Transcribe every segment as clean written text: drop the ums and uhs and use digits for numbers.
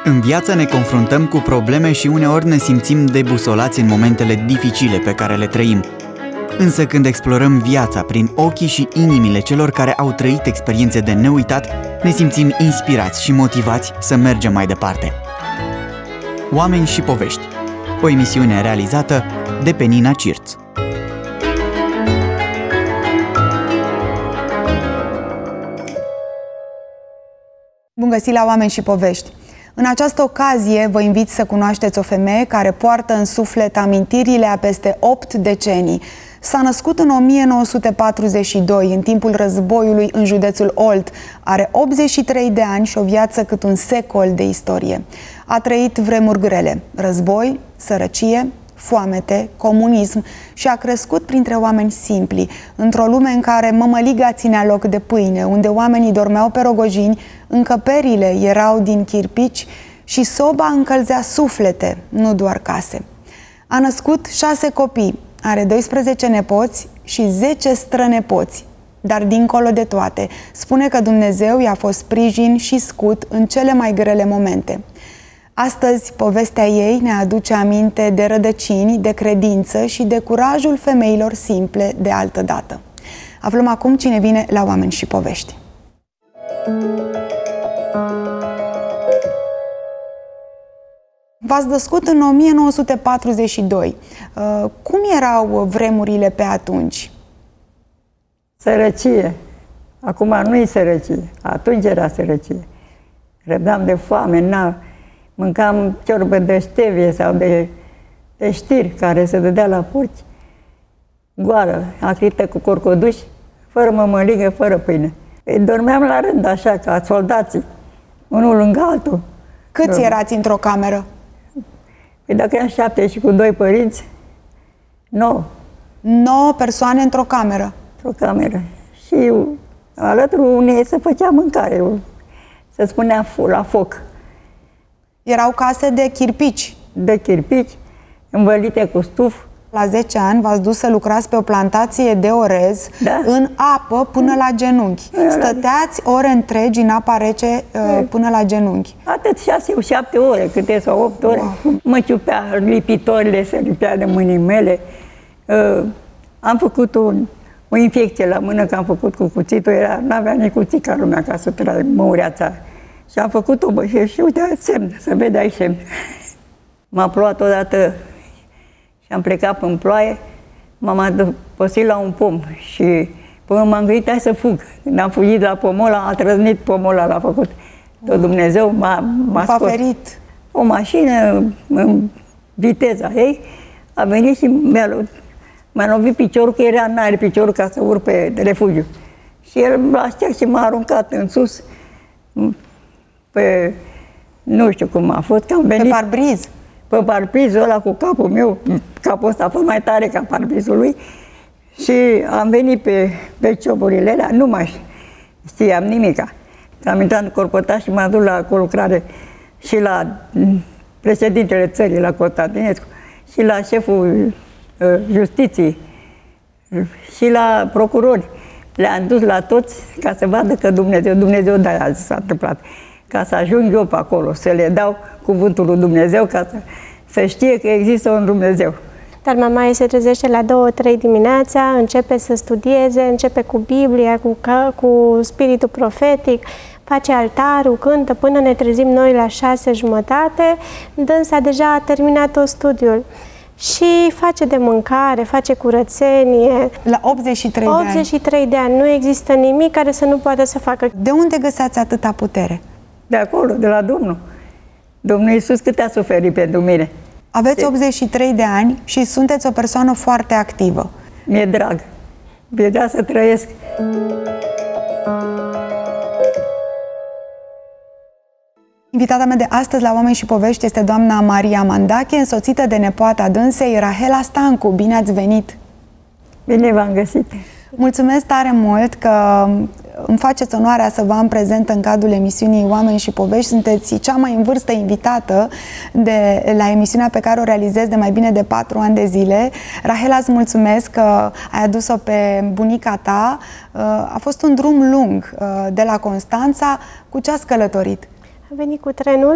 În viață ne confruntăm cu probleme și uneori ne simțim debusolați în momentele dificile pe care le trăim. Însă când explorăm viața prin ochii și inimile celor care au trăit experiențe de neuitat, ne simțim inspirați și motivați să mergem mai departe. Oameni și povești. O emisiune realizată de Penina Cirț. Bun găsit la Oameni și Povești! În această ocazie vă invit să cunoașteți o femeie care poartă în suflet amintirile a peste 8 decenii. S-a născut în 1942, în timpul războiului în județul Olt. Are 83 de ani și o viață cât un secol de istorie. A trăit vremuri grele, război, sărăcie, foamete, comunism și a crescut printre oameni simpli, într-o lume în care mămăliga ținea loc de pâine, unde oamenii dormeau pe rogojini, încăperile erau din chirpici și soba încălzea suflete, nu doar case. A născut 6 copii, are 12 nepoți și 10 strănepoți. Dar dincolo de toate, spune că Dumnezeu i-a fost sprijin și scut în cele mai grele momente. Astăzi, povestea ei ne aduce aminte de rădăcini, de credință și de curajul femeilor simple de altădată. Aflăm acum cine vine la Oameni și Povești. V-ați născut în 1942. Cum erau vremurile pe atunci? Sărăcie. Acum nu-i sărăcie. Atunci era sărăcie. Răbdam de foame, mâncam ciorbă de ștevie sau de știri care se dădea la porci. Goară, acrită cu corcoduși, fără mămăligă, fără pâine. Dormeam la rând, așa, ca soldații, unul lângă altul. Câți erați într-o cameră? Păi dacă eram 7 și cu 2 părinți, 9. 9 persoane într-o cameră? Într-o cameră. Și alături unei se făcea mâncare, se spunea la foc. Erau case de chirpici? De chirpici, învălite cu stuf. La 10 ani v-ați dus să lucrați pe o plantație de orez, da, în apă până la genunchi. Stăteați ore întregi în apa rece până la genunchi. Atât 6-7 ore, câte sau 8 ore. Wow. Mă ciupea lipitorile, se lipea de mâinii mele. Am făcut o infecție la mână, că am făcut cu cuțitul, n-avea nici cuțit ca lumea ca să trage măureața. Și am făcut o bășie și uite, semn, se vede aici semn. M-a plouat odată și am plecat în ploaie, m-am adăpostit la un pom și până m-am gândit, hai să fug. Când am fugit la pomul ăla, a trăznit pomul ăla, l-a făcut. Tot Dumnezeu m-a scos. Ferit. O mașină, în viteza ei, a venit și mi-a lovit piciorul, că era în aer piciorul ca să urc pe refugiu. Și el m-a știat și m-a aruncat în sus, nu știu cum a fost, că am venit... Pe parbriz? Pe parbrizul ăla cu capul meu, capul ăsta a fost mai tare ca parbrizul lui și am venit pe cioburile alea, nu mai știam nimica. Am intrat în corpotaș și m-am dus la colucrare și la președintele țării, la Constantinescu, și la șeful justiției și la procurori. Le-am dus la toți ca să vadă că Dumnezeu de-aia s-a întâmplat. Ca să ajung eu pe acolo, să le dau cuvântul lui Dumnezeu, ca să știe că există un Dumnezeu. Dar mama ei se trezește la 2-3 dimineața, începe să studieze, începe cu Biblia, cu spiritul profetic, face altarul, cântă, până ne trezim noi la 6:30, dânsa deja a terminat tot studiul. Și face de mâncare, face curățenie. La 83 de ani. 83 de ani. Nu există nimic care să nu poată să facă. De unde găseați atâta putere? De acolo, de la Domnul. Domnul Iisus cât a suferit pentru mine. Aveți 83 de ani și sunteți o persoană foarte activă. Mi-e drag. Mi-e drag să trăiesc. Invitata mea de astăzi la Oameni și Povești este doamna Maria Mandache, însoțită de nepoata dânsei, Rahela Stancu. Bine ați venit! Bine v-am găsit! Mulțumesc tare mult că îmi faceți onoarea să vă am prezent în cadrul emisiunii Oameni și Povești. Sunteți cea mai în vârstă invitată la emisiunea pe care o realizez de mai bine de 4 ani de zile. Rahela, îți mulțumesc că ai adus-o pe bunica ta. A fost un drum lung de la Constanța. Cu ce ați călătorit? A venit cu trenul,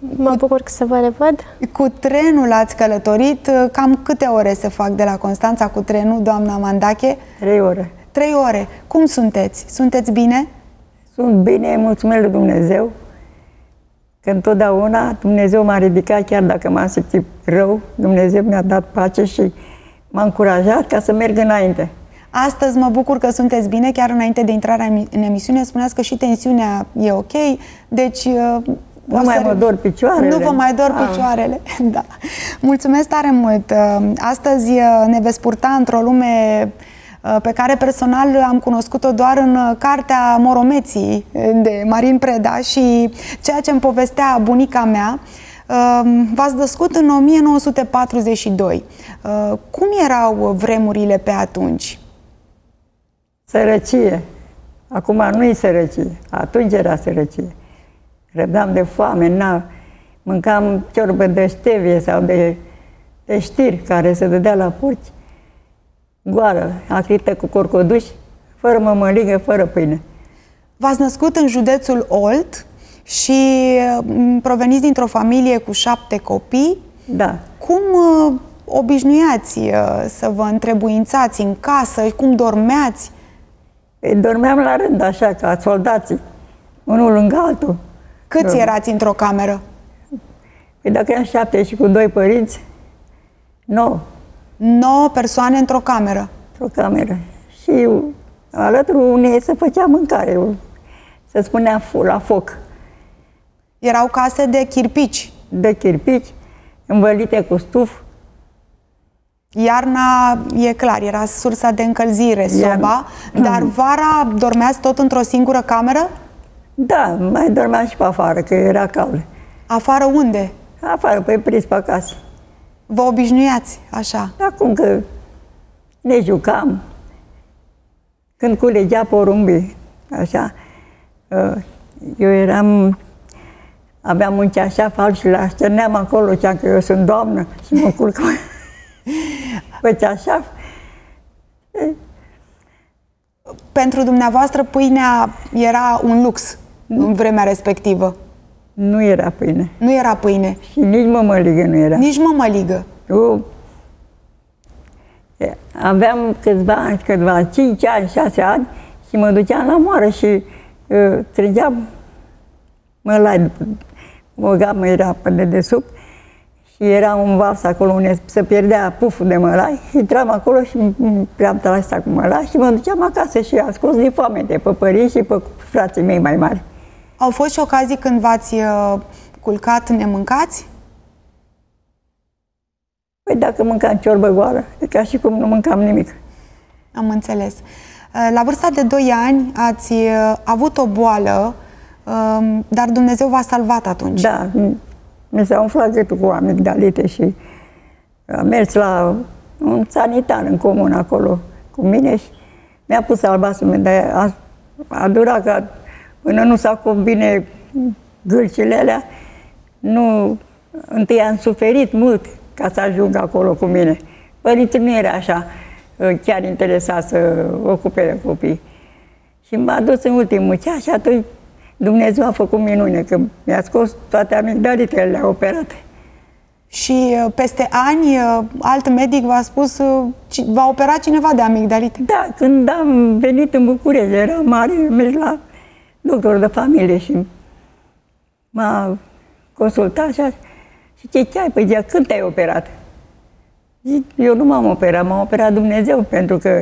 Mă bucur să vă revăd. Cu trenul ați călătorit. Cam câte ore se fac de la Constanța cu trenul, doamna Mandache? 3 ore. 3 ore. Cum sunteți? Sunteți bine? Sunt bine, mulțumesc lui Dumnezeu, că întotdeauna Dumnezeu m-a ridicat, chiar dacă m-am simțit rău, Dumnezeu mi-a dat pace și m-a încurajat ca să merg înainte. Astăzi mă bucur că sunteți bine, chiar înainte de intrarea în emisiune spuneați că și tensiunea e ok, deci... Nu mai mă dor picioarele. Nu vă mai dor picioarele, da. Mulțumesc tare mult! Astăzi ne veți purta într-o lume pe care personal am cunoscut-o doar în cartea Moromeții de Marin Preda și ceea ce îmi povestea bunica mea. V-ați născut în 1942. Cum erau vremurile pe atunci? Sărăcie. Acum nu e sărăcie. Atunci era sărăcie. Răbdam de foame, mâncam ciorbă de ștevie sau de știri care se dădea la porci. Goară, acrită cu corcoduși, fără mămăligă, fără pâine. V-ați născut în județul Olt și proveniți dintr-o familie cu 7 copii. Da. Cum obișnuiați să vă întrebuințați în casă? Cum dormeați? Dormeam la rând, așa, ca soldații, unul lângă altul. Câți erați într-o cameră? Păi dacă eram 7 și cu 2 părinți, 9. 9 persoane într-o cameră. Într-o cameră. Și alături unei se făcea mâncare, se spunea la foc. Erau case de chirpici. De chirpici, învălite cu stuf. Iarna, e clar, era sursa de încălzire, soba, dar vara dormeați tot într-o singură cameră? Da, mai dormeam și pe afară, că era cald. Afară unde? Afară, pe prispa acasă. Vă obișnuiați așa? Acum că ne jucam, când culegea porumbii, așa, eu aveam un ceașaf alb și le așterneam acolo, ceam că eu sunt doamnă și mă culc pe ceașaf. Pentru dumneavoastră pâinea era un lux în vremea respectivă? Nu era pâine. Nu era pâine? Și nici mămăligă nu era. Nici mămăligă? Aveam câțiva 5 ani, 6 ani și mă duceam la moară și trăgeam mălai. O gamă era pe dedesubt și era un vas acolo unde se pierdea puful de mălai. Intram acolo și am tras cu mălai și mă duceam acasă și am scos de foamete pe părinți și pe frații mei mai mari. Au fost și ocazii când v-ați culcat nemâncați? Păi dacă mâncam ciorbă goală, e ca și cum nu mâncam nimic. Am înțeles. La vârsta de 2 ani ați avut o boală, dar Dumnezeu v-a salvat atunci. Da, mi s-a umflat gâtul cu amigdalite și am mers la un sanitar în comun acolo cu mine și mi-a pus albastru, dar a durat ca până nu s-a cop bine gâlcile alea. Întâi am suferit mult ca să ajung acolo cu mine. Părinții nu era așa chiar interesat să ocupe de copii. Și m-a dus în ultimul ceas și atunci Dumnezeu a făcut minune, că mi-a scos toate amigdalitele, le-a operat. Și peste ani, alt medic v-a spus, va opera cineva de amigdalite? Da, când am venit în București, era mare, am mers la doctor de familie și m-a consultat așa. Și ce ai? Păi zicea, când te-ai operat? Zic, eu nu m-am operat, m-a operat Dumnezeu, pentru că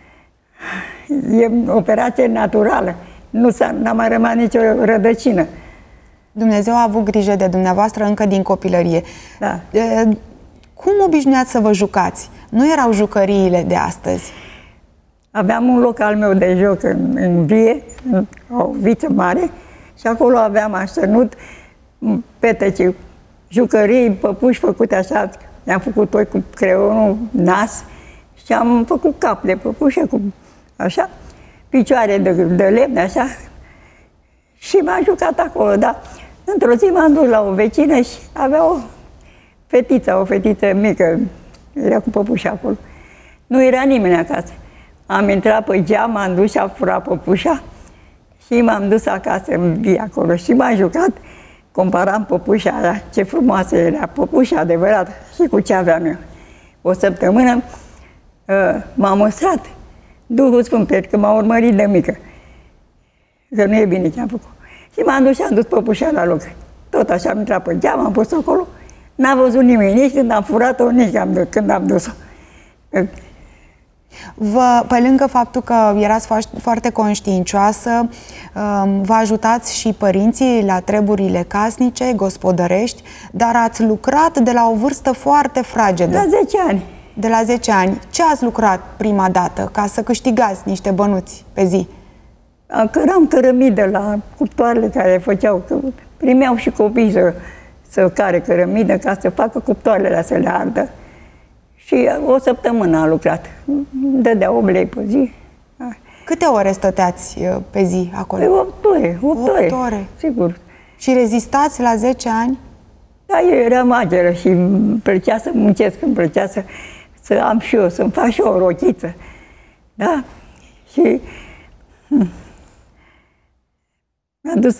e operație naturală. N-a mai rămas nicio rădăcină. Dumnezeu a avut grijă de dumneavoastră încă din copilărie. Da. Cum obișnuiați să vă jucați? Nu erau jucăriile de astăzi. Aveam un loc al meu de joc în vie, o viță mare, și acolo aveam așternut peteci, jucării, păpuși făcute așa. Mi-am făcut toi cu creionul, nas, și am făcut cap de păpușă, cu așa, picioare de lemn, așa, și m-am jucat acolo, da. Într-o zi m-am dus la o vecină și avea o fetiță mică, era cu păpușa acolo. Nu era nimeni acasă. Am intrat pe geam, m-am dus și am furat păpușa și m-am dus acasă în vie acolo și m-am jucat comparam păpușa aia, ce frumoasă era, păpușa adevărată, și cu ce aveam eu. O săptămână m-a mustrat Duhul Sfânt, pentru că m-a urmărit de mică. Că nu e bine ce am făcut. Și m-am dus și am dus păpușa la loc. Tot așa am intrat pe geam, am pus-o acolo. N-a văzut nimeni, nici când am furat-o, nici când am dus-o. Pe lângă faptul că erați foarte conștiincioasă, vă ajutați și părinții la treburile casnice, gospodărești, dar ați lucrat de la o vârstă foarte fragedă. La 10 ani. De la 10 ani. Ce ați lucrat prima dată ca să câștigați niște bănuți pe zi? Căram cărămidă la cuptoarele care făceau, că primeau și copii să care cărămidă ca să facă cuptoarele să le ardă. Și o săptămână am lucrat. Dădea 8 lei pe zi. Câte ore stăteați pe zi acolo? 8 ore. 8 ore. Sigur. Și rezistați la 10 ani? Da, eu eram mageră și îmi plăcea să muncesc, îmi plăcea să am și eu, să-mi fac și eu o rochiță. Da? Și m-am dus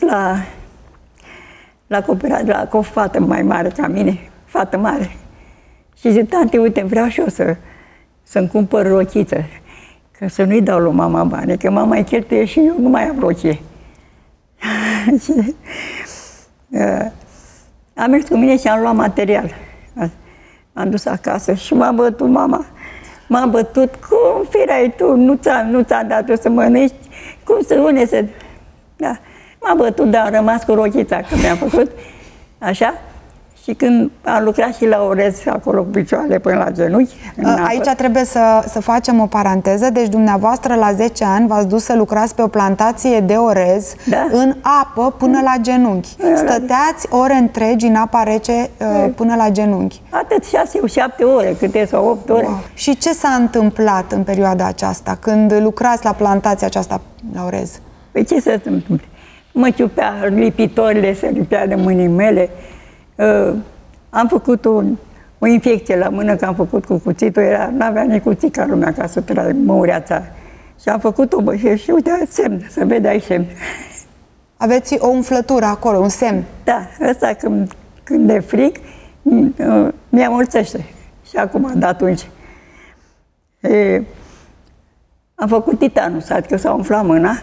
la o fată mai mare ca mine, fată mare. Și zic, tante, uite, vreau și eu să-mi cumpăr rochiță, că să nu-i dau lui mama bani, că mama îi cheltuie și eu nu mai am rochie. Și am mers cu mine și am luat material. M-am dus acasă și m-a bătut mama. M-a bătut, cum firai tu, nu ți-am dat eu să mănânci, cum să une să... Da. M-a bătut, dar am rămas cu rochița, că mi-am făcut așa. Și când am lucrat și la orez, acolo cu picioarele până la genunchi. Aici trebuie să facem o paranteză. Deci dumneavoastră la 10 ani v-ați dus să lucrați pe o plantație de orez, da, în apă până la genunchi. Stăteați ore întregi în apa rece până la genunchi. Atât 6-7 ore, câte sau 8 ore. Wow. Și ce s-a întâmplat în perioada aceasta, când lucrați la plantația aceasta la orez? Păi ce se întâmplă? Mă ciupea lipitorile, se lipea de mâinile mele. Am făcut o infecție la mână, că am făcut cu cuțitul, n-avea nici cuțit ca lumea ca să trai măureața. Și am făcut o bășe și uite, semn, se vede aici semn. Aveți o umflătură acolo, un semn. Da, ăsta când e frig, mi-a mulțește. Și acum, de atunci. Am făcut titanus, adică s-a umflat mâna.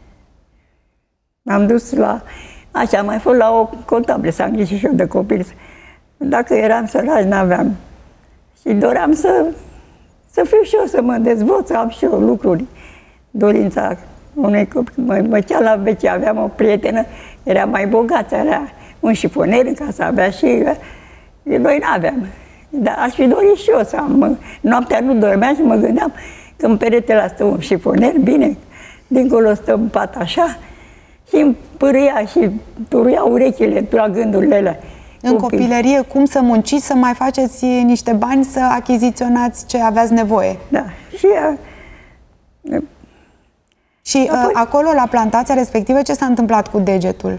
M-am dus la... Așa, am mai fost la o contabilă, să îngrijit și eu de copil. Dacă eram săraci, n-aveam. Și doream să fiu și eu, să mă dezvolt, să am și eu lucruri. Dorința unei copii. Mă ducea la vece, aveam o prietenă, era mai bogată, era un șifoner în casa, avea și... Noi n-aveam. Dar aș fi dorit și eu să am... Noaptea nu dormeam și mă gândeam că în peretele stă un șifoner, bine, dincolo stă un pat așa, și îmi pârâia și turuia urechile la gândurile alea. În copilărie, cum să munciți, să mai faceți niște bani, să achiziționați ce aveați nevoie. Da. Și acolo, la plantația respectivă, ce s-a întâmplat cu degetul?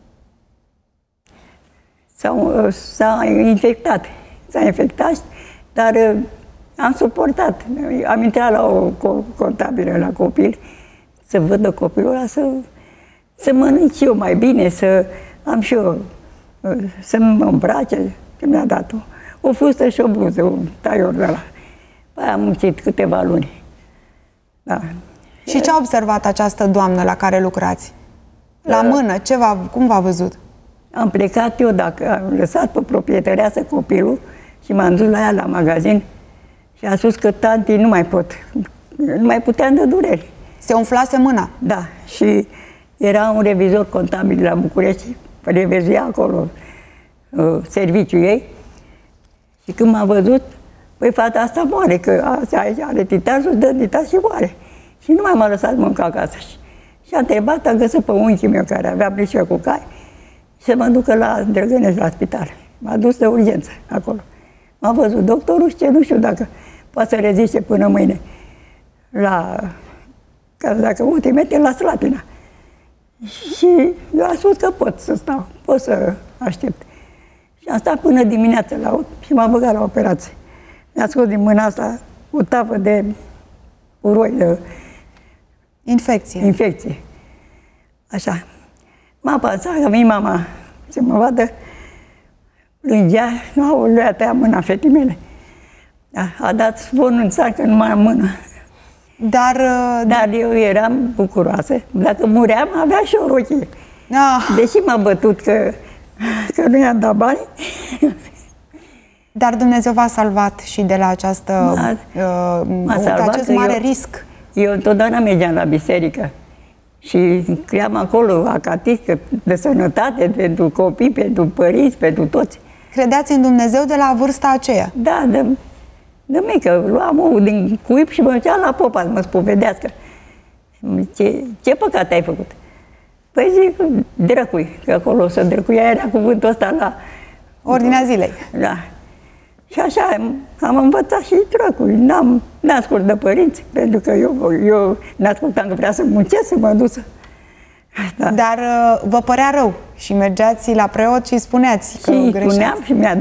S-a infectat. S-a infectat, dar am suportat. Am intrat la o contabilă la copil, să văd copilul ăla, să mănânc eu mai bine, să am și eu, să mă îmbrace, că mi-a dat o fustă și o bluză, un taior de ăla. Păi am muncit câteva luni. Da. Și ce a observat această doamnă la care lucrați? La mână, cum v-a văzut? Am plecat eu, am lăsat pe proprietăreasă copilul și m-am dus la ea la magazin și a spus că tanti nu mai puteam de dureri. Se umflase mâna? Da, și era un revizor contabil la București, revizuia acolo serviciul ei. Și când m-a văzut, păi fata asta moare, că aici are titasul, dă titas și moare. Și nu mai m-a lăsat mânca acasă. Și a întrebat, a găsit pe unchiul meu care avea brișă cu cai și să mă ducă la Drăgănești, la spital. M-a dus de urgență acolo. M-a văzut doctorul și nu știu dacă poate să reziste până mâine. Dacă mă trimite la Slatina. Și eu am spus că pot să stau, pot să aștept. Și am stat până dimineața la 8 și m-a băgat la operație. Mi-a scos din mâna asta o tavă de uroi, de infecție. Așa. M-a pasat, a venit mama să mă vadă, plângea, aoleu, a tăiat mâna fetei mele. A dat zvonul în țară că nu mai am mână. Dar eu eram bucuroasă. Dacă muream, avea și o rochie. Deși m-a bătut că nu i-am dat bani. Dar Dumnezeu v-a salvat și de la acest mare risc. Eu întotdeauna mergeam la biserică și scriam acolo acatistică de sănătate pentru copii, pentru părinți, pentru toți. Credeați în Dumnezeu de la vârsta aceea? Da, de mică. Luam ouă din cuib și mă duceam la popa să mă spovedească. Ce păcat ai făcut? Păi zic, drăcui, că acolo să drăcuia era cuvântul ăsta la... Ordinea zilei. Da. Și așa am învățat și drăcui. N-am ascult de părinți, pentru că eu n-ascultam că vrea să muncesc, să mă duc. Da. Dar vă părea rău și mergeați la preot și spuneați că greșeați. Și spuneam și mi-a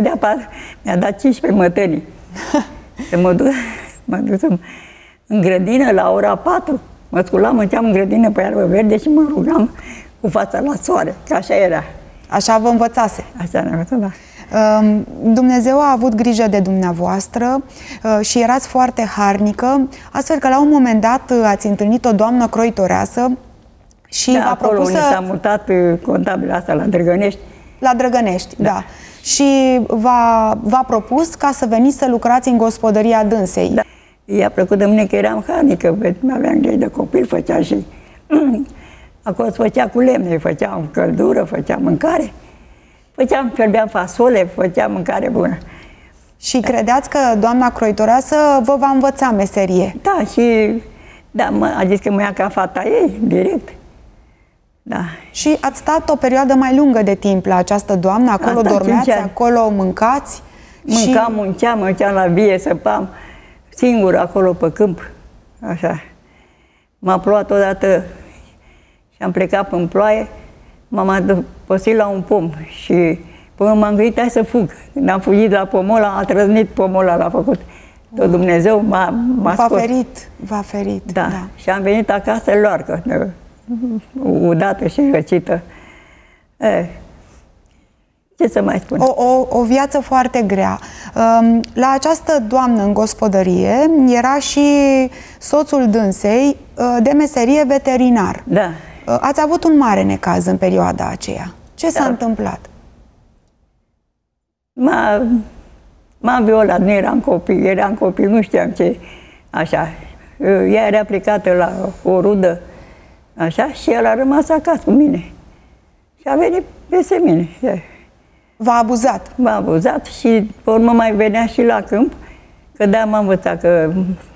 dat 15 mătănii. Să mă duc în grădină la ora 4. Mă sculam, mergeam în grădină pe iarbă verde și mă rugam cu fața la soare, că așa era. Așa vă învățase. Așa ne-a învățat, da. Dumnezeu a avut grijă de dumneavoastră și erați foarte harnică, astfel că la un moment dat ați întâlnit o doamnă croitoreasă și v-a propus unde s-a mutat contabila asta la Drăgănești. La Drăgănești, da. Și v-a propus ca să veniți să lucrați în gospodăria dânsei. Da. I-a plăcut de mine că eram harnică, aveam grijă de copil, făcea și... Acolo se făcea cu lemne, făceam căldură, făceam mâncare. Fierbeam fasole, făceam mâncare bună. Și credeați că doamna croitoreasă vă va învăța meserie? Da, și a zis că mă ia ca fata ei, direct. Da. Și ați stat o perioadă mai lungă de timp la această doamnă, acolo dormeați, acolo mâncați? Mâncam, munceam, mergeam la vie, săpam, singur acolo pe câmp, așa. M-a plouat odată și am plecat în ploaie, m-am adăpostit la un pom și până m-am gândit, hai să fug. Când am fugit la pomul ăla, a trăznit pomul ăla, l-a făcut. Tot Dumnezeu m-a scos. V-a ferit, da. Și am venit acasă loarcă, udată și răcită. Ce să mai spun? O viață foarte grea. La această doamnă în gospodărie era și soțul dânsei de meserie veterinar. Da. Ați avut un mare necaz în perioada aceea. Ce s-a întâmplat? M-a violat, nu eram copil, nu știam ce, așa. Ea era plecată la o rudă, așa, și el a rămas acasă cu mine. Și a venit peste mine. V-a abuzat? M-a abuzat și pe urmă mai venea și la câmp, că da, m-a învățat că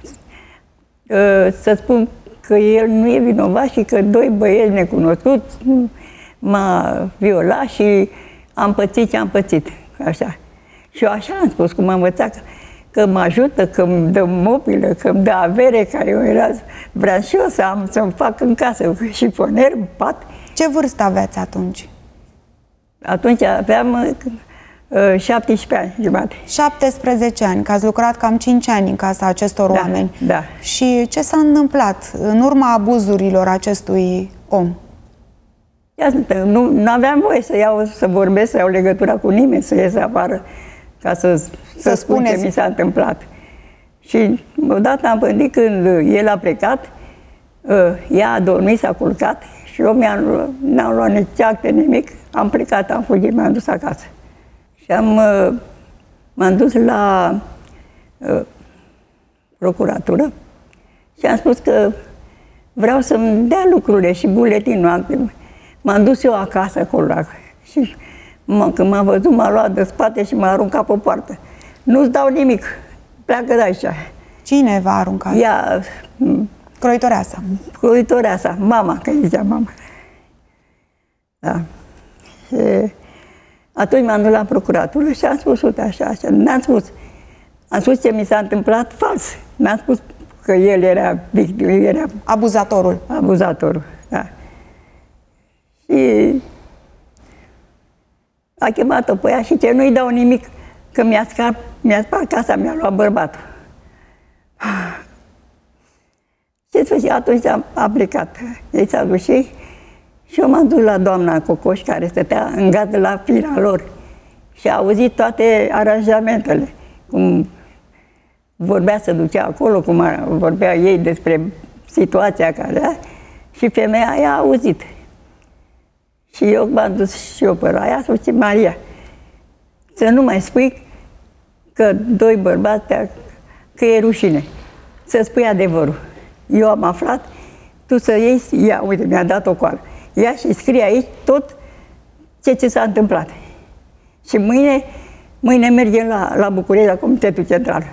să spun că el nu e vinovat și că doi băieți necunoscuți m-a violat și am pățit ce am pățit, așa. Și eu așa am spus, cum am învățat că mă ajută, că îmi dă mobilă, că îmi dă avere, că eu vreau și eu să-mi fac în casă șifoner, pat. Ce vârstă aveați atunci? Atunci aveam 17 ani jumate. 17 ani, că ați lucrat cam 5 ani în casa acestor oameni. Da. Și ce s-a întâmplat în urma abuzurilor acestui om? Nu aveam voie să vorbesc, să iau legătura cu nimeni, să ies afară, ca să spun ce mi s-a întâmplat. Și odată am gândit când el a plecat, ea a dormit, s-a culcat și eu n-am luat nici acte, nimic. Am plecat, am fugit, m-am dus acasă. Și m-am dus la procuratură și am spus că vreau să-mi dea lucrurile și buletinul. M-am dus eu acasă acolo și când m-a văzut, m-a luat de spate și m-a aruncat pe poartă. Nu-ți dau nimic, pleacă de aici. Cine v-a aruncat? Ea. Croitoreasa. Croitoreasa, mama, că zicea mama. Da. Și atunci m-am dus la procuratură și am spus, uite, așa. N-am spus. Am spus ce mi s-a întâmplat fals. N-am spus că el era victim, era... Abuzatorul. Abuzatorul, da. Și a chemat-o pe ea și ce nu-i dau nimic, că mi-a spart casa, mi-a luat bărbatul. Ce sfârșit, atunci a plecat. Ei s-a dus Și eu m-am dus la doamna Cocoș, care stătea în gardă la fira lor. Și a auzit toate aranjamentele, cum vorbea, să ducea acolo, cum vorbea ei despre situația care era. Și femeia aia a auzit. Și eu m-am dus și eu pe la ea, să zice, Maria, să nu mai spui că doi bărbați, că e rușine. Să spui adevărul. Eu am aflat, tu să iei, ia, uite, mi-a dat o coală. Ia și scrie aici tot ce s-a întâmplat. Și mâine mergem la București, la Comitetul Central.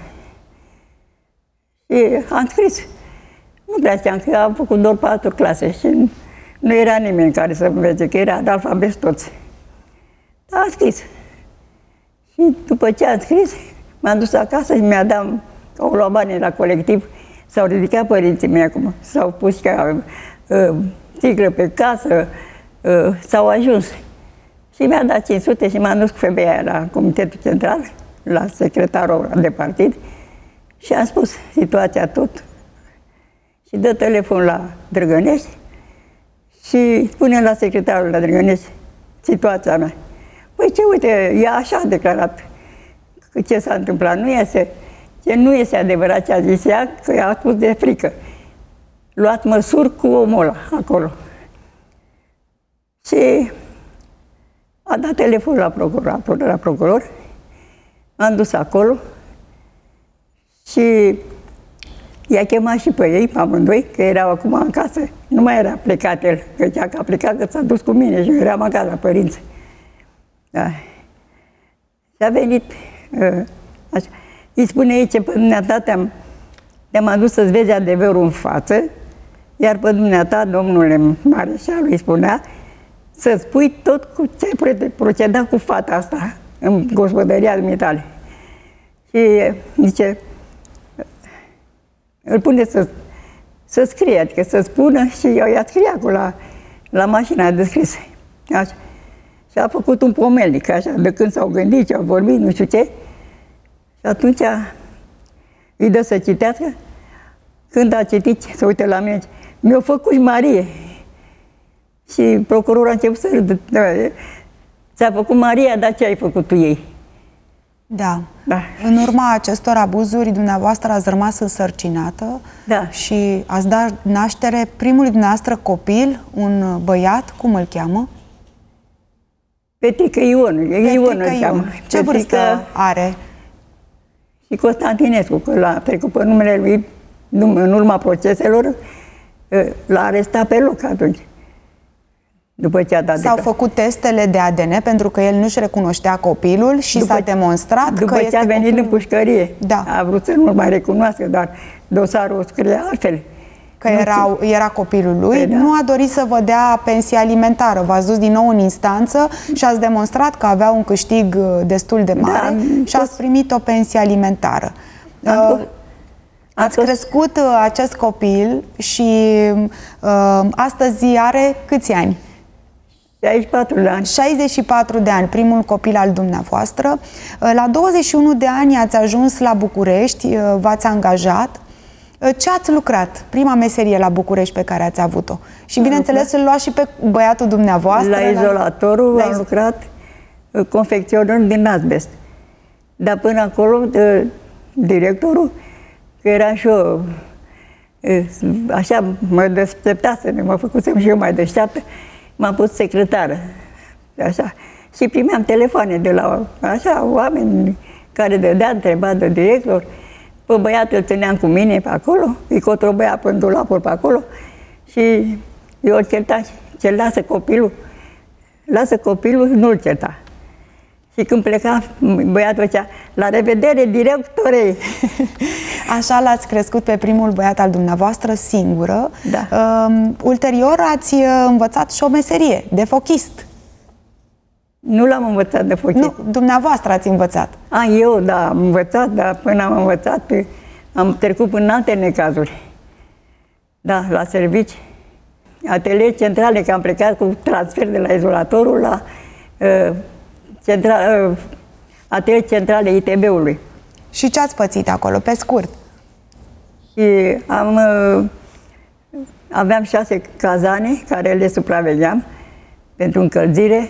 Și am scris. Nu prea știam, că am făcut doar 4 clase și nu era nimeni care să învețe, că era analfabet toți. Dar am scris. Și după ce am scris, m-am dus acasă și mi-a dat, că au luat banii la colectiv, s-au ridicat părinții mei acum, s-au pus ca sticlă pe casă, s-au ajuns. Și mi-a dat 500 și m-am dus cu femeia aia la Comitetul Central, la secretarul de partid, și am spus situația tot. Și dă telefon la Drăgănești și spune la secretarul la Drăgănești situația mea. Păi ce, uite, ea așa a declarat ce s-a întâmplat. Nu este adevărat ce a zis ea, că a spus de frică. Luați măsuri cu omul ăla acolo. Și a dat telefon la procuror, m-am dus acolo și i-a chemat și pe ei, pe amândoi, că erau acum în casă. Nu mai era plecat el, că a plecat, că s-a dus cu mine și eu eram acasă la părinți. Da. Și a venit, așa. Îi spune ei ce pe dumneata te-am adus să-ți vezi adevărul în față, iar pe dumneata, domnule Mareșal, îi spunea, să spui tot cu ce proceda cu fata asta în gospodăria dumitale. Și zice, îl pune să scrie, adică să spună, și eu i-a scrie acolo la mașina de scris. Așa. Și a făcut un pomelnic, așa, de când s-au gândit, ce au vorbit, nu știu ce. Și atunci îi dă să citească. Când a citit, să uite la mine, mi-a făcut și Marie. Și procurorul a început să râdă. Ți-a făcut Maria, dar ce ai făcut tu ei? Da. Da. În urma acestor abuzuri, dumneavoastră ați rămas însărcinată, da, și ați dat naștere primului dumneavoastră copil, un băiat, cum îl cheamă? Petrică Ion. Ion îl cheamă. Ce vârstă are? Și Constantinescu, că l-a trecut pe numele lui, în urma proceselor, l-a arestat pe loc atunci. După ce a dat S-au făcut testele de ADN pentru că el nu-și recunoștea copilul și s-a demonstrat că este După ce a venit în pușcărie, da, a vrut să nu-l mai recunoască, dar dosarul o scrie altfel. Că era copilul lui, Păi, da, nu a dorit să vă dea pensie alimentară. V-ați dus din nou în instanță și ați demonstrat că avea un câștig destul de mare, da, și ați primit o pensie alimentară. Ați crescut acest copil și astăzi are câți ani? 64 de ani. 64 de ani, primul copil al dumneavoastră. La 21 de ani ați ajuns la București, v-ați angajat. Ce ați lucrat? Prima meserie la București pe care ați avut-o. Și bineînțeles îl luați și pe băiatul dumneavoastră. La izolatorul am lucrat confecționând din asbest. Dar până acolo, directorul, că era și eu, așa, mă deșteptasem, mă făcusem și eu mai deșteaptă, m-am pus secretară. Așa. Și primeam telefoane de la așa, oameni care dădea, întreba de director. Pe băiatul îl țineam cu mine pe acolo, îi cotrobăia pe dulapul pe acolo și eu îl certa și lasă copilul, nu-l certa. Și când pleca, băiatul ăsta, la revedere, directore! Așa l-ați crescut pe primul băiat al dumneavoastră singură. Da. Ulterior ați învățat și o meserie, de fochist. Nu l-am învățat de fochist. Nu, dumneavoastră ați învățat. Eu, da, am învățat, dar până am învățat, am trecut până în alte necazuri. Da, la servici. Atelier centrale, că am plecat cu transfer de la izolatorul la atelier centrale ITB-ului. Și ce ați pățit acolo, pe scurt? Și Aveam 6 cazane care le supravegheam pentru încălzire.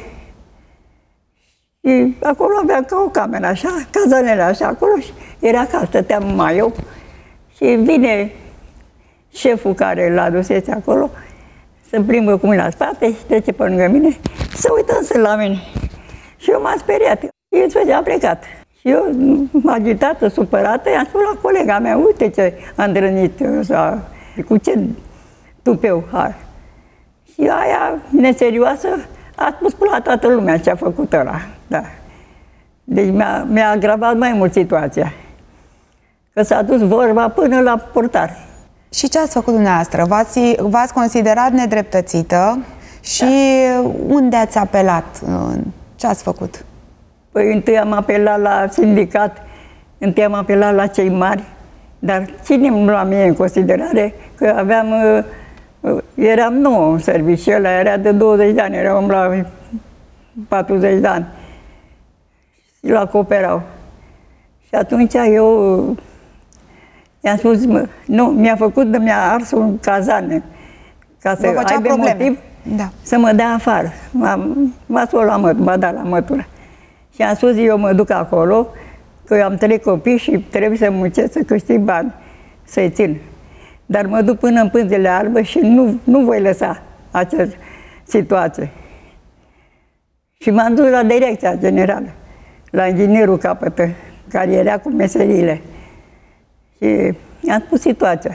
Și acolo aveam ca o cameră, așa, cazanele așa acolo și era cald, stăteam numai eu. Și vine șeful care l-a adusese acolo, se plimbă cu mine la spate și trece pe lângă mine, se uită la mine. Și eu m-am speriat. Și a plecat. Și eu, agitată, supărată, i-am spus la colega mea, uite ce a îndrănit, cu ce tupeu are. Și aia, neserioasă, a spus la toată lumea ce a făcut ăla. Da. Deci mi-a agravat mai mult situația. Că s-a dus vorba până la portar. Și ce ați făcut dumneavoastră? V-ați considerat nedreptățită și unde ați apelat? Ce ați făcut? Păi întâi am apelat la sindicat, întâi am apelat la cei mari, dar cine nu lua mie în considerare că aveam, eram nou în serviciu, ăla era de 20 de ani, eram la 40 de ani și la cooperau. Și atunci eu i-am spus, nu, mi-a ars un cazan ca să aibă motiv să mă dea afară. M-a scos m-a dat la mătură. Și am spus, eu mă duc acolo, că eu am 3 copii și trebuie să muncesc, să câștig bani, să-i țin. Dar mă duc până în Pânzele Albe și nu voi lăsa această situație. Și m-am dus la direcția generală, la inginerul capătă, care era cu meseriile. Și i-am spus situația.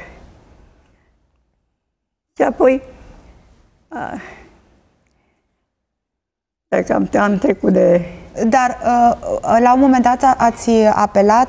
Și apoi am trecut de... Dar la un moment dat ați apelat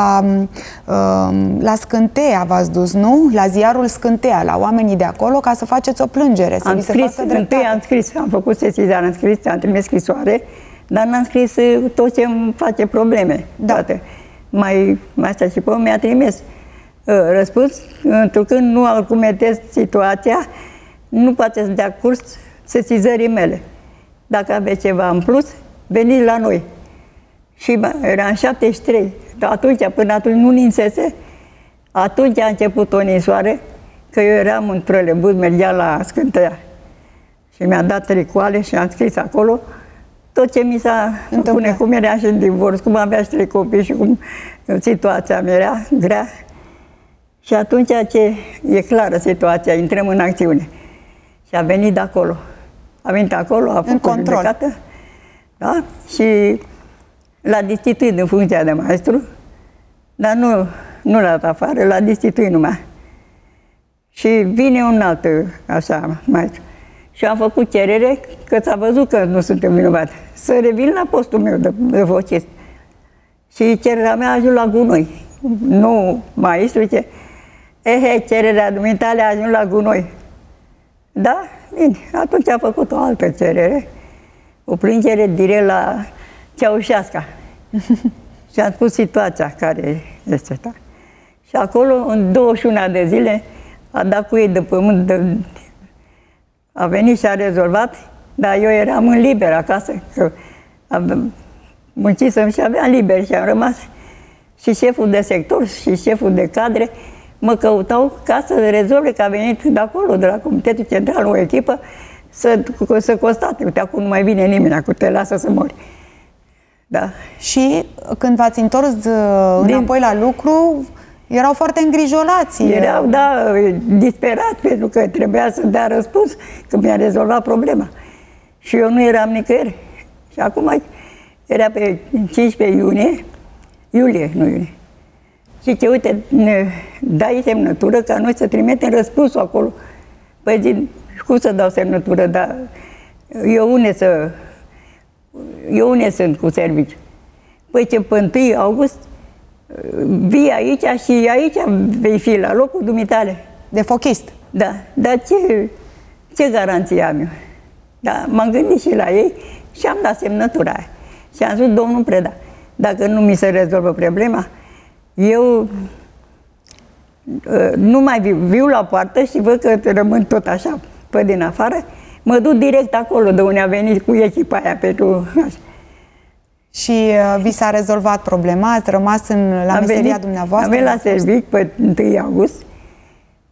la Scânteia, v-ați dus, nu? La ziarul Scânteia, la oamenii de acolo, ca să faceți o plângere, să vi se facă dreptate. Întâi am scris, am făcut sesizare, am trimis scrisoare, dar n-am scris tot ce îmi face probleme. Da. Toate. Mai asta și pe mi-a trimis răspuns, întrucând nu argumentez situația, nu poate să dea curs sesizării mele. Dacă aveți ceva în plus, veniți la noi. Și era în 73, dar atunci, până atunci nu ninsese, atunci a început o ninsoare, că eu eram în trolebuz, mergeam la Scânteia. Și mi-a dat tricoale și am scris acolo tot ce mi s-a întâmplat, cum era și în divorț, cum avea și 3 copii și cum situația mea era grea. Și atunci e clară situația, intrăm în acțiune. Și a venit de acolo. A venit acolo, a făcut judecată, da? Și l-a destituit în funcția de maestru, dar nu l-a dat afară, l-a destituit numai. Și vine un alt, așa, maestru. Și am făcut cerere, că s-a văzut că nu suntem vinovați, să revin la postul meu de vocist. Și cererea mea a ajuns la gunoi. Nu maestru, zice, cererea dumitale a ajuns la gunoi. Da? Bine. Atunci a făcut o altă cerere, o plângere direct la Ceaușesca. Și am spus situația care este. Da? Și acolo, în 21 de zile, a dat cu ei de pământ, a venit și a rezolvat, dar eu eram în liber acasă, că muncisem și aveam liber și am rămas. Și șeful de sector și șeful de cadre mă căutau ca să rezolve, că a venit de acolo, de la Comitetul Central, o echipă, să constate. Uite, acum nu mai vine nimeni, acum te lasă să mori. Da. Și când v-ați întors înapoi la lucru, erau foarte îngrijorați. Erau, da, disperați, pentru că trebuia să dea răspuns, că mi-a rezolvat problema. Și eu nu eram nicăieri. Și acum era pe 15 iulie, nu iunie. Și ce, uite, ne dai semnătură ca noi să trimitem răspunsul acolo. Păi zic, cum să dau semnătură, dar eu une sunt cu serviciu. Păi ce, pe 1 august vii aici și aici vei fi la locul dumitale. De fochist. Da, dar ce garanție am eu? Da, m-am gândit și la ei și am dat semnătura aia. Și am zis, domnul Preda, dacă nu mi se rezolvă problema, eu nu mai viu la poartă și văd că rămân tot așa pe din afară, mă duc direct acolo de unde a venit cu echipa aia pentru... Și vi s-a rezolvat problema? Ați rămas la meseria dumneavoastră? Am venit la serviciu pe 1 august,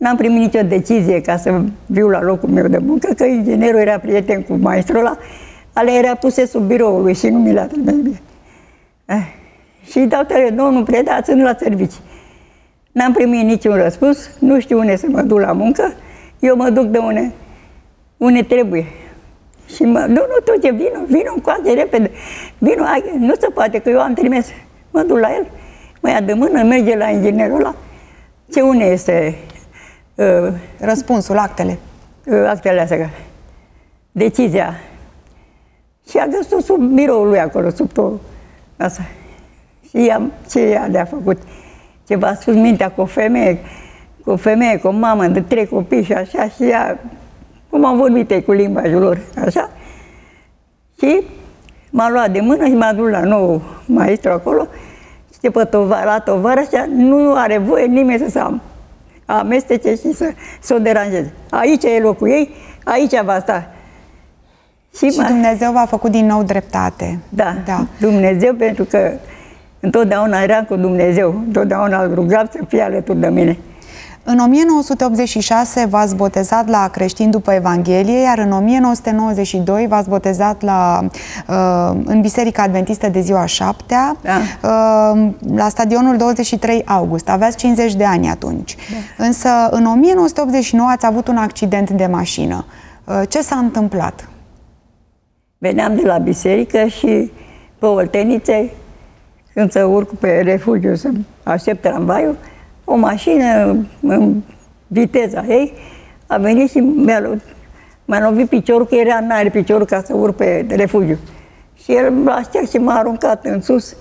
N-am primit nicio decizie ca să viu la locul meu de muncă, că inginerul era prieten cu maestrul ăla, alea era puse sub biroul lui și nu mi le-a trimis. Și îi dau domnul Preda, sunt la servicii. N-am primit niciun răspuns, nu știu unde să mă duc la muncă, eu mă duc de unde trebuie. Și nu, tot e, vino încoace repede, vino, nu se poate, că eu am trimis. Mă duc la el, mă ia de mână, merge la inginerul ăla. Unde este răspunsul, actele? Actele astea, decizia. Și a găsit sub biroul lui acolo, sub tot asta. Și ce ea le-a făcut? Ce v-a spus mintea cu o femeie, cu o mamă de 3 copii și așa, și ea, cum am vorbit ei cu limbajul lor, așa. Și m-a luat de mână și m-a dus la nou maestru acolo. Și la tovară așa, nu are voie nimeni să se amestece și să o deranjeze. Aici e locul ei, aici va sta. Și Dumnezeu v-a făcut din nou dreptate. Da, Dumnezeu, pentru că întotdeauna eram cu Dumnezeu, întotdeauna îl rugam să fie alături de mine. În 1986 v-ați botezat la creștin după Evanghelie, iar în 1992 v-ați botezat în Biserica Adventistă de ziua 7-a, la stadionul 23 august. Aveați 50 de ani atunci. Da. Însă în 1989 ați avut un accident de mașină. Ce s-a întâmplat? Veneam de la biserică și pe Oltenițe, când să urc pe refugiu să aștept tramvaiul, o mașină în viteza ei a venit și m-a lovit piciorul, că era în aer piciorul ca să urc pe refugiu. Și el m-a așteptat și m-a aruncat în sus,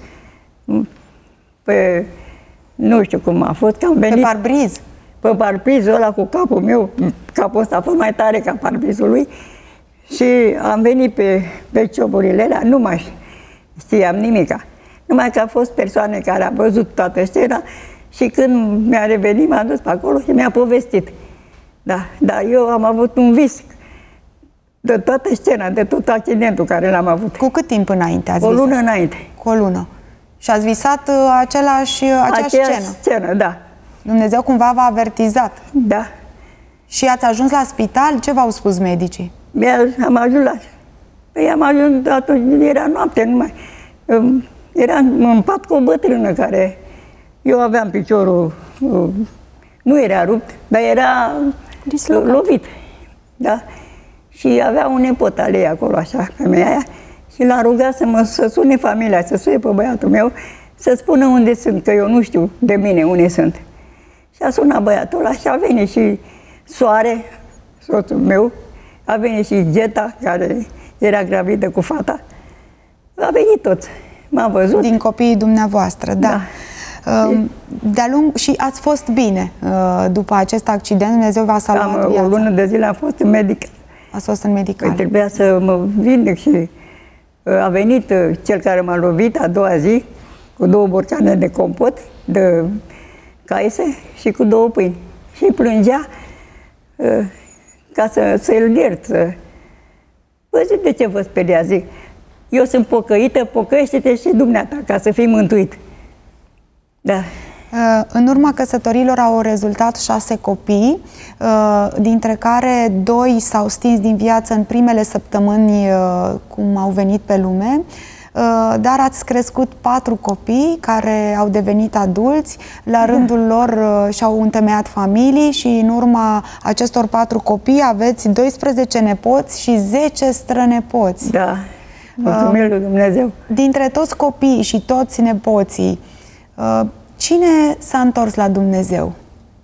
pe, nu știu cum a fost, că am venit... Pe parbriz? Pe parbrizul ăla cu capul meu, capul ăsta a fost mai tare ca parbrizul lui, și am venit pe cioburile alea, nu mai știam nimica. Numai că au fost persoane care au văzut toată scena și când mi-a revenit, m-a dus pe acolo și mi-a povestit. Da, dar eu am avut un vis de toată scena, de tot accidentul care l-am avut. Cu cât timp înainte ați visat? O lună înainte. Cu o lună. Și ați visat aceeași scenă, da. Dumnezeu cumva v-a avertizat. Da. Și ați ajuns la spital? Ce v-au spus medicii? Am ajuns la... Păi am ajuns, atunci era noapte numai. Eram în pat cu o bătrână care... Eu aveam piciorul... Nu era rupt, dar era lovit. Da? Și avea un nepot al ei acolo, așa, femeia aia, și l-a rugat să sune familia, să sune pe băiatul meu, să spună unde sunt, că eu nu știu de mine unde sunt. Și a sunat băiatul ăla și a venit și Soare, soțul meu, a venit și Geta, care era gravidă cu fata. A venit toți. M-a văzut. Din copiii dumneavoastră, da. De-a lung și ați fost bine după acest accident, Dumnezeu v-a salvat viața. O lună de zile am fost în medical. Ați fost în medical. Păi trebuia să mă vindec și a venit cel care m-a lovit a doua zi cu 2 borcane de compot, de caise și cu 2 pâini. Și plângea ca să-l iert. Vă zic, de ce vă speria? Zic, eu sunt pocăită, pocăiește-te și dumneata, ca să fii mântuit. Da. În urma căsătorilor au rezultat 6 copii, dintre care 2 s-au stins din viață în primele săptămâni cum au venit pe lume, dar ați crescut 4 copii care au devenit adulți, la rândul lor și-au întemeiat familii și în urma acestor 4 copii aveți 12 nepoți și 10 strănepoți. Da, mulțumim lui Dumnezeu. Dintre toți copiii și toți nepoții, cine s-a întors la Dumnezeu?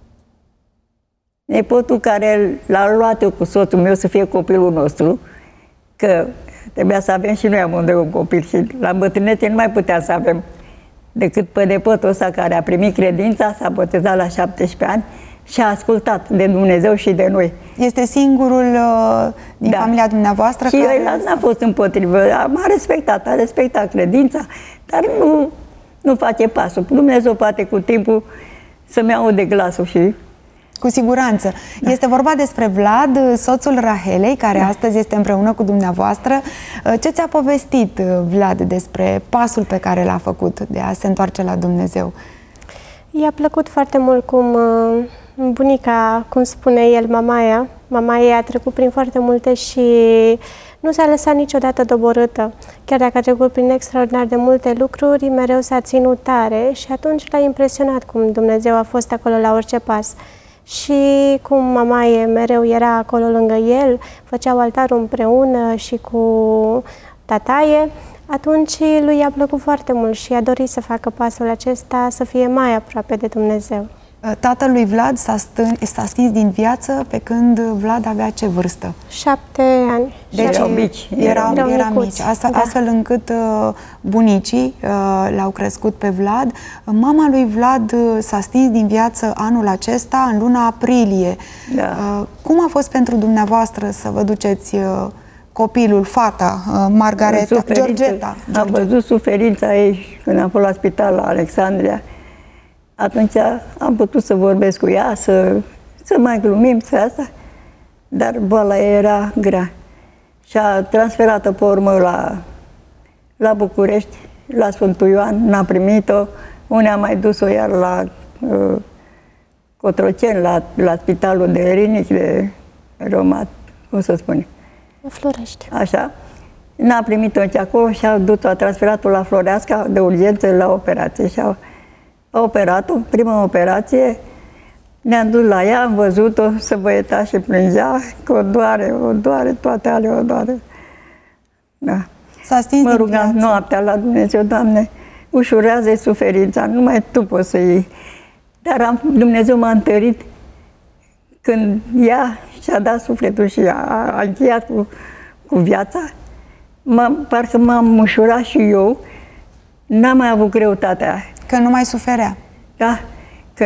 Nepotul care l-a luat eu cu soțul meu să fie copilul nostru, că trebuia să avem și noi amândoi un copil și la bătrânețe nu mai puteam să avem decât pe nepotul ăsta care a primit credința, s-a botezat la 17 ani și a ascultat de Dumnezeu și de noi. Este singurul din familia dumneavoastră și care... Și el n-a fost împotrivă, a respectat credința, dar nu face pasul. Dumnezeu poate cu timpul să-mi aude glasul și... Cu siguranță. Da. Este vorba despre Vlad, soțul Rahelei, care astăzi este împreună cu dumneavoastră. Ce ți-a povestit, Vlad, despre pasul pe care l-a făcut de a se întoarce la Dumnezeu? I-a plăcut foarte mult cum bunica, cum spune el, mama ei a trecut prin foarte multe și nu s-a lăsat niciodată doborâtă. Chiar dacă a trecut prin extraordinar de multe lucruri, mereu s-a ținut tare și atunci l-a impresionat cum Dumnezeu a fost acolo la orice pas. Și cum mama ei mereu era acolo lângă el, făceau altarul împreună și cu tataie, atunci lui i-a plăcut foarte mult și a dorit să facă pasul acesta, să fie mai aproape de Dumnezeu. Tatăl lui Vlad s-a stins din viață pe când Vlad avea ce vârstă? 7 ani. Deci erau mici. Era mici. Astfel încât bunicii l-au crescut pe Vlad. Mama lui Vlad s-a stins din viață anul acesta, în luna aprilie. Da. Cum a fost pentru dumneavoastră să vă duceți copilul, fata, Margareta, Georgeta? Am văzut suferința ei când am fost la spital la Alexandria. Atunci am putut să vorbesc cu ea, să mai glumim, asta, dar boala ei era grea. Și a transferat-o pe urmă la București, la Sfântul Ioan, n-a primit-o, unde a mai dus-o iar la Cotroceni, la spitalul de rinic, de romat, cum să spune? Florești. Așa. N-a primit-o nici acolo și a dus-o, a transferat-o la Floreasca de urgență la operație și a operat-o, prima operație, ne-am dus la ea, am văzut-o, să băieta și plângea, că o doare, toate ale o doare. Da. S-a stins mă din rugam viață. noaptea la Dumnezeu, Doamne, ușurează-i suferința, numai Tu poți să iei. Dar Dumnezeu m-a întărit când ea și-a dat sufletul și a încheiat cu viața, parcă m-am ușurat și eu, n-am mai avut greutatea aia. Că nu mai suferea. Da? Că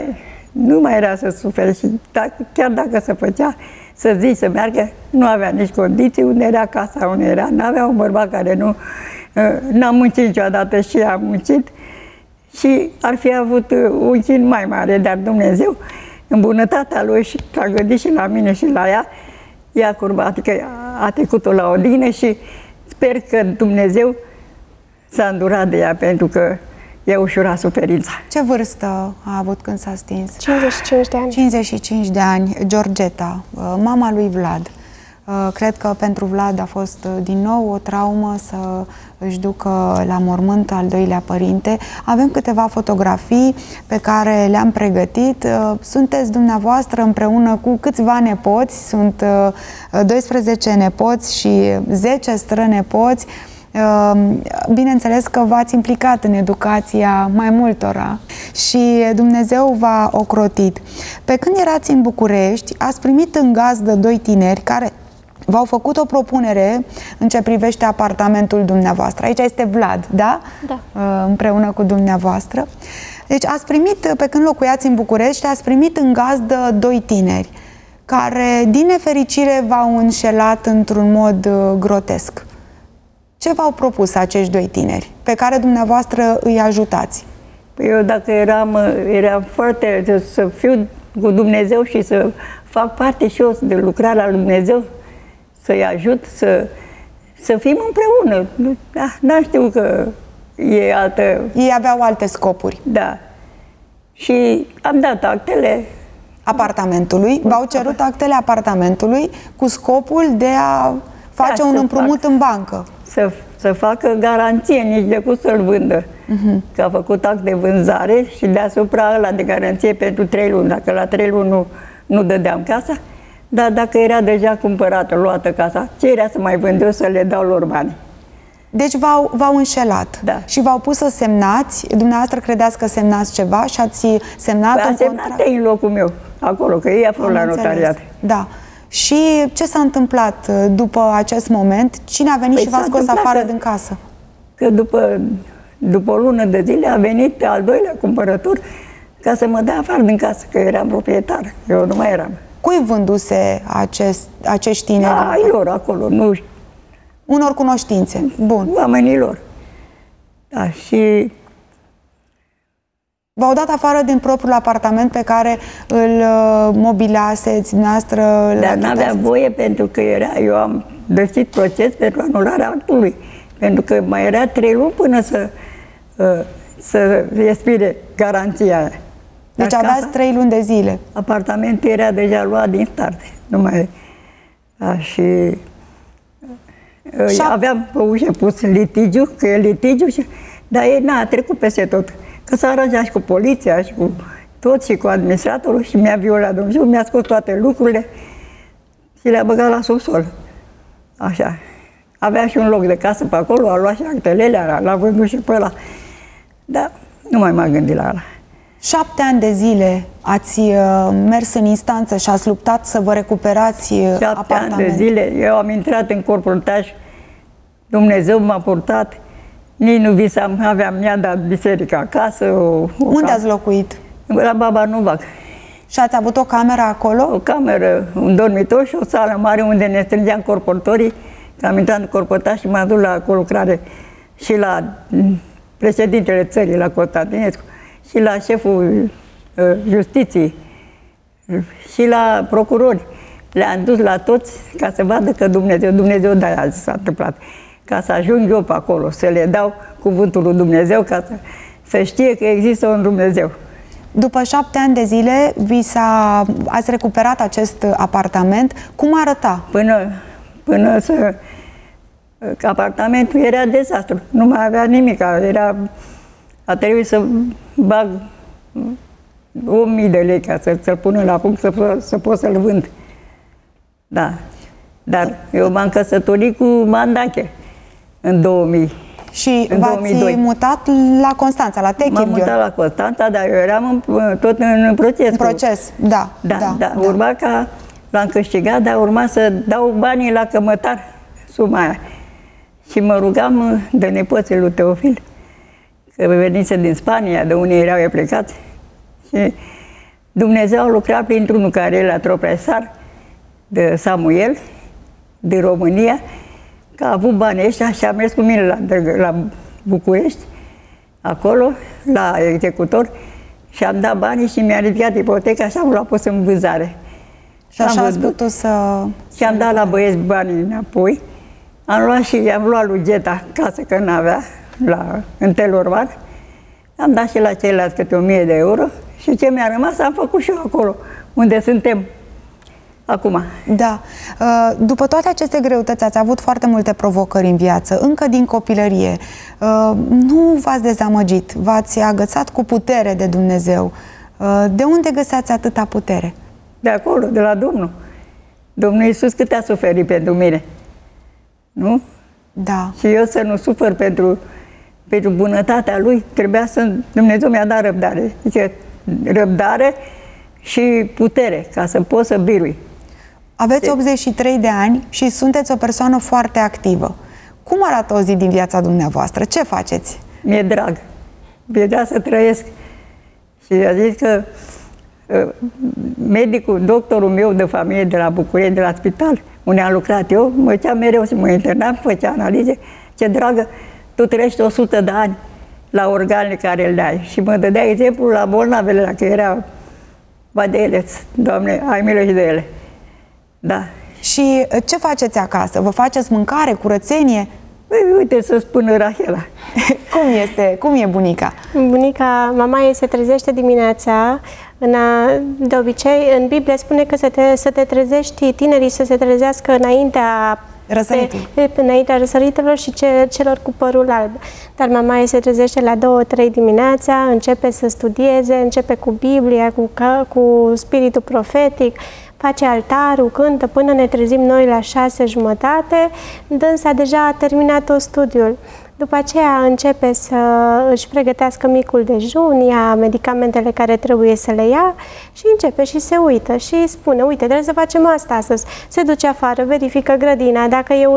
nu mai era să suferi și chiar dacă se făcea să zici să meargă, nu avea nici condiții, unde era casa, unde era, n-avea un bărbat care n-a muncit niciodată și a muncit și ar fi avut un chin mai mare, dar Dumnezeu, în bunătatea Lui și a gândit și la mine și la ea, i-a curbat, adică a trecut-o la odină și sper că Dumnezeu s-a îndurat de ea pentru că i-a ușurat suferința. Ce vârstă a avut când s-a stins? 55 de ani. 55 de ani. Georgeta, mama lui Vlad. Cred că pentru Vlad a fost din nou o traumă să își ducă la mormânt al doilea părinte. Avem câteva fotografii pe care le-am pregătit. Sunteți dumneavoastră împreună cu câțiva nepoți, sunt 12 nepoți și 10 strănepoți. Bineînțeles că v-ați implicat în educația mai multora și Dumnezeu v-a ocrotit. Pe când erați în București, ați primit în gazdă 2 tineri care v-au făcut o propunere în ce privește apartamentul dumneavoastră. Aici este Vlad, da? Da. Împreună cu dumneavoastră. Deci ați primit, pe când locuiați în București, ați primit în gazdă 2 tineri care, din nefericire, v-au înșelat într-un mod grotesc. Ce v-au propus acești 2 tineri pe care dumneavoastră îi ajutați? Eu dacă eram foarte să fiu cu Dumnezeu și să fac parte și eu de lucrarea lui Dumnezeu, să-i ajut, să fim împreună. N-am știut că e altă... Ei aveau alte scopuri. Da. Și am dat actele apartamentului, v-au cerut actele apartamentului cu scopul de a face un împrumut în bancă. Să facă garanție, nici de cum să-l vândă. Că a făcut act de vânzare și deasupra ăla de garanție pentru 3 luni. Dacă la 3 luni nu dădeam casa, dar dacă era deja cumpărată, luată casa, ce era să mai vând eu să le dau lor bani? Deci v-au înșelat. Da. Și v-au pus să semnați, dumneavoastră credeți că semnați ceva și ați semnat un contract? Semnat în locul meu, acolo, că ei a fost la notariat. Da. Și ce s-a întâmplat după acest moment? Cine a venit și v-a scos afară din casă? Că după o lună de zile a venit al doilea cumpărător ca să mă dea afară din casă, că eram proprietar. Eu nu mai eram. Cui vânduse acești tineri? Ai lor acolo, nu știu. Unor cunoștințe. Bun. Oamenilor. Da, și... V-au dat afară din propriul apartament pe care îl mobilaseți, dumneavoastră... Dar n-avea voie pentru că eu am deschis proces pentru anularea actului. Pentru că mai era 3 luni până să expire garanția aia. Deci Dar aveați 3 luni de zile. Apartamentul era deja luat din start. Nu mai... Și aveam pe ușă pus litigiu, că e litigiu, dar ei n-a trecut peste tot. Că s-a aranjat și cu poliția și cu tot și cu administratorul și mi-a violat Dumnezeu, mi-a scos toate lucrurile și le-a băgat la subsol. Așa. Avea și un loc de casă pe acolo, a luat și actele, l-a vândut și pe ăla. Dar nu mai m-am gândit la ăla. 7 ani de zile ați mers în instanță și ați luptat să vă recuperați 7 apartamentul. ani de zile, eu am intrat în corportaj, Dumnezeu m-a purtat, nici nu visam, mi-a dat biserica acasă. Unde ați locuit? La Baba Novac. Și ați avut o cameră acolo? O cameră, un dormitor și o sală mare unde ne strângeam corportorii, că am intrat în corportaj și m-am dus la lucrare și la președintele țării, la Constantinescu, și la șeful justiției și la procurori. Le-am dus la toți ca să vadă că Dumnezeu de-aia s-a întâmplat. Ca să ajung eu pe acolo, să le dau cuvântul lui Dumnezeu, ca să știe că există un Dumnezeu. După 7 ani de zile, ați recuperat acest apartament. Cum arăta? Până să... Apartamentul era dezastru. Nu mai avea nimic. A trebuit să bag 1000 de lei ca să-l pună la punct, să pot să-l vând. Da. Dar eu m-am căsătorit cu Mandache în 2000. Și v-ați mutat la Constanța, la Techimghior. M-am mutat la Constanța, dar eu eram tot în proces. În proces, da. Urma ca l-am câștigat, dar urma să dau banii la cămătar, suma aia. Și mă rugam de nepoții lui Teofil, că venise din Spania, de unde erau plecați. Și Dumnezeu a lucrat printr-unul care e la tropresar, de Samuel, din România, că a avut banii ăștia și a mers cu mine la București, acolo, la executor, și am dat banii și mi-a ridicat ipoteca și am luat pus în vânzare. Și așa ați putut să... Și am dat la băieți banii înapoi. Am luat lui Geta casă, că n-avea, în Telorman. Am dat și la ceilalți câte 1000 de euro și ce mi-a rămas am făcut și eu acolo, unde suntem acum. Da. După toate aceste greutăți, ați avut foarte multe provocări în viață, încă din copilărie. Nu v-ați dezamăgit, v-ați agățat cu putere de Dumnezeu. De unde găseați atâta putere? De acolo, de la Domnul. Domnul Iisus cât a suferit pentru mine. Nu? Da. Și eu să nu sufăr pentru bunătatea Lui, trebuia să... Dumnezeu mi-a dat răbdare. Zice, răbdare și putere, ca să pot să birui. Aveți 83 de ani și sunteți o persoană foarte activă. Cum arată o zi din viața dumneavoastră? Ce faceți? Mi-e drag. Mi-e drag să trăiesc. Și a zis că doctorul meu de familie de la București, de la spital, unde am lucrat eu, mă ducea mereu și mă internam, făcea analize. Ce dragă, tu trăiești 100 de ani la organele care le ai. Și mă dădea exemplu la bolnavele, dacă era ba de ele, Doamne, ai milă și de ele. Da. Și ce faceți acasă? Vă faceți mâncare, curățenie? Păi, uite, să spun Rahela. Cum e bunica? Bunica, mama ei se trezește dimineața. De obicei, în Biblie spune că să te trezești, tinerii să se trezească înaintea răsăritelor și celor cu părul alb. Dar mama ei se trezește la 2-3 dimineața, începe să studieze, începe cu Biblia, cu spiritul profetic, face altarul, cântă, până ne trezim noi la 6:30, dânsa deja a terminat tot studiul. După aceea începe să își pregătească micul dejun, ia medicamentele care trebuie să le ia și începe și se uită și spune, uite, trebuie să facem asta astăzi. Se duce afară, verifică grădina,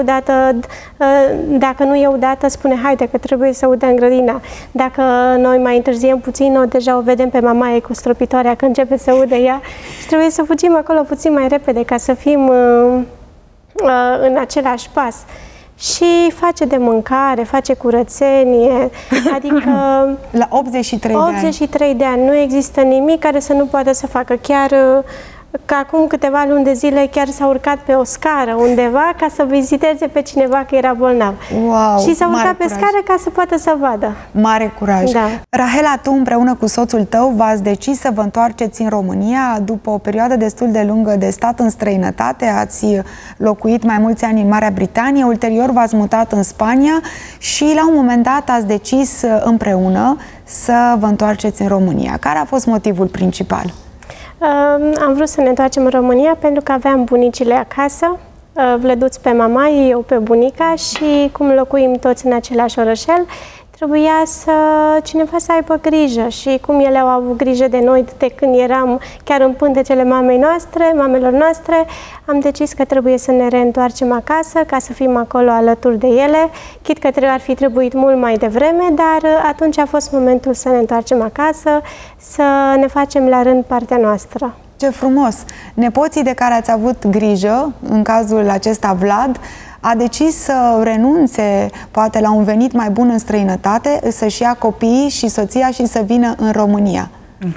dacă nu e udată, spune, haide că trebuie să udăm grădina. Dacă noi mai întârziem puțin, deja o vedem pe mama ei cu stropitoarea că începe să ude ea și trebuie să fugim acolo puțin mai repede ca să fim în același pas. Și face de mâncare, face curățenie, adică... La 83 de ani. 83 de ani. Nu există nimic care să nu poată să facă. că acum câteva luni de zile chiar s-a urcat pe o scară undeva ca să viziteze pe cineva că era bolnav. Wow, și s-a urcat mare pe curaj. scară ca să poată să vadă. Mare curaj. Da. Rahela, tu împreună cu soțul tău v-ați decis să vă întoarceți în România după o perioadă destul de lungă de stat în străinătate. Ați locuit mai mulți ani în Marea Britanie, ulterior v-ați mutat în Spania și la un moment dat ați decis împreună să vă întoarceți în România. Care a fost motivul principal? Am vrut să ne întoarcem în România pentru că aveam bunicile acasă, vlăduți pe mama, eu pe bunica și cum locuim toți în același orășel, trebuia cineva să aibă grijă și cum ele au avut grijă de noi de când eram chiar în pântecele mamelor noastre, am decis că trebuie să ne reîntoarcem acasă ca să fim acolo alături de ele, chit că ar fi trebuit mult mai devreme, dar atunci a fost momentul să ne întoarcem acasă, să ne facem la rând partea noastră. Ce frumos! Nepoții de care ați avut grijă, în cazul acesta Vlad, a decis să renunțe poate la un venit mai bun în străinătate, să-și ia copiii și soția și să vină în România.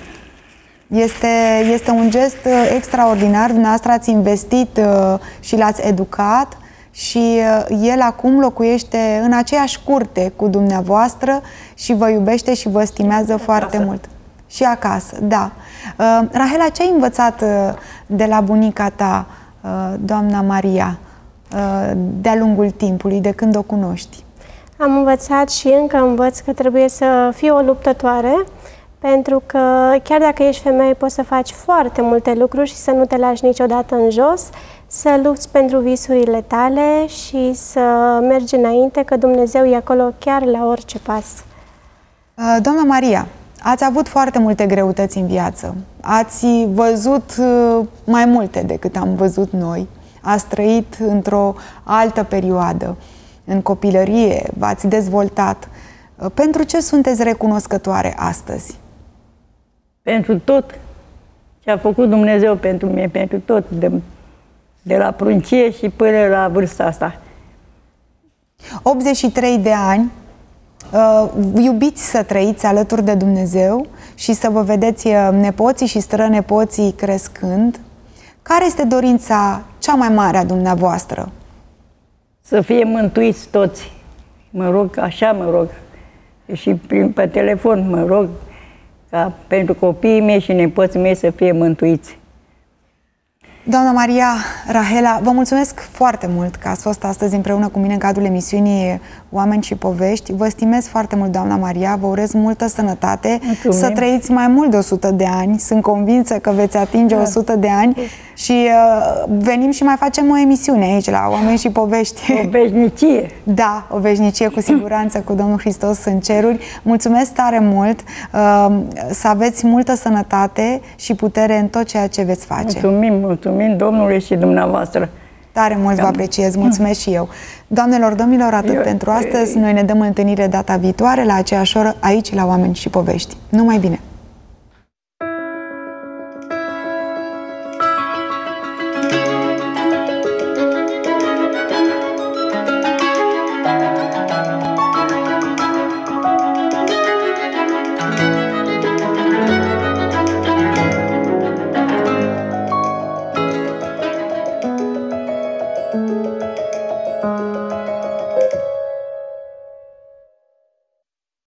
Este un gest extraordinar. Dumneavoastră ați investit și l-ați educat și el acum locuiește în aceeași curte cu dumneavoastră și vă iubește și vă stimează foarte mult. Și acasă, da. Rahela, ce ai învățat de la bunica ta, doamna Maria, de-a lungul timpului, de când o cunoști? Am învățat și încă învăț că trebuie să fii o luptătoare, pentru că chiar dacă ești femeie poți să faci foarte multe lucruri și să nu te lași niciodată în jos, să lupți pentru visurile tale și să mergi înainte, că Dumnezeu e acolo chiar la orice pas. Doamna Maria, ați avut foarte multe greutăți în viață. Ați văzut mai multe decât am văzut noi. Ați trăit într-o altă perioadă, în copilărie, v-ați dezvoltat. Pentru ce sunteți recunoscătoare astăzi? Pentru tot ce a făcut Dumnezeu pentru mine, pentru tot, de la pruncie și până la vârsta asta. 83 de ani, iubiți să trăiți alături de Dumnezeu și să vă vedeți nepoții și strănepoții crescând. Care este dorința cea mai mare a dumneavoastră? Să fie mântuiți toți. Mă rog, așa mă rog. Și pe telefon mă rog ca pentru copiii mei și nepoții mei să fie mântuiți. Doamna Maria, Rahela, vă mulțumesc foarte mult că ați fost astăzi împreună cu mine în cadrul emisiunii Oameni și Povești. Vă stimez foarte mult, doamna Maria, vă urez multă sănătate, mulțumim. Să trăiți mai mult de 100 de ani. Sunt convinsă că veți atinge 100 de ani și venim și mai facem o emisiune aici la Oameni și Povești. O veșnicie. Da, o veșnicie cu siguranță cu Domnul Hristos în ceruri. Mulțumesc tare mult, să aveți multă sănătate și putere în tot ceea ce veți face. Mulțumim Domnului și dumneavoastră. Tare mult vă apreciez, mulțumesc și eu. Doamnelor, domnilor, atât pentru astăzi. Noi ne dăm întâlnire data viitoare la aceeași oră aici la Oameni și Povești. Numai bine!